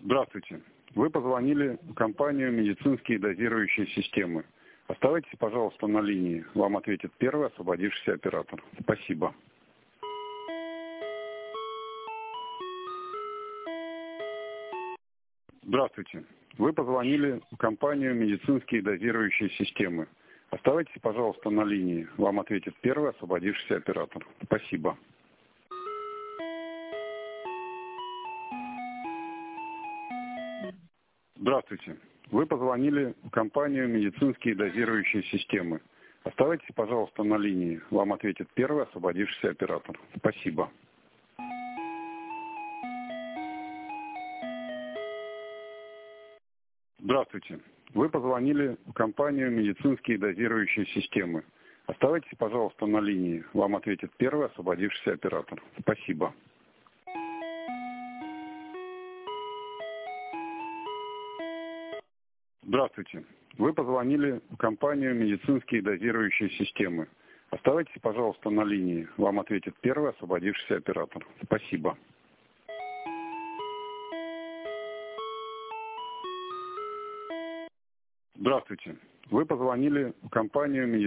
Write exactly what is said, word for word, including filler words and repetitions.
Здравствуйте. Вы позвонили в компанию «Медицинские дозирующие системы». Оставайтесь, пожалуйста, на линии. Вам ответит первый освободившийся оператор. Спасибо. Здравствуйте. Вы позвонили в компанию «Медицинские дозирующие системы». Оставайтесь, пожалуйста, на линии. Вам ответит первый освободившийся оператор. Спасибо. Здравствуйте. Вы позвонили в компанию «Медицинские дозирующие системы». Оставайтесь, пожалуйста, на линии. Вам ответит первый освободившийся оператор. Спасибо. Здравствуйте. Вы позвонили в компанию «Медицинские дозирующие системы». Оставайтесь, пожалуйста, на линии. Вам ответит первый освободившийся оператор. Спасибо. Здравствуйте. Вы позвонили в компанию «Медицинские дозирующие системы». Оставайтесь, пожалуйста, на линии. Вам ответит первый освободившийся оператор. Спасибо. Здравствуйте. Вы позвонили в компанию «Медицинские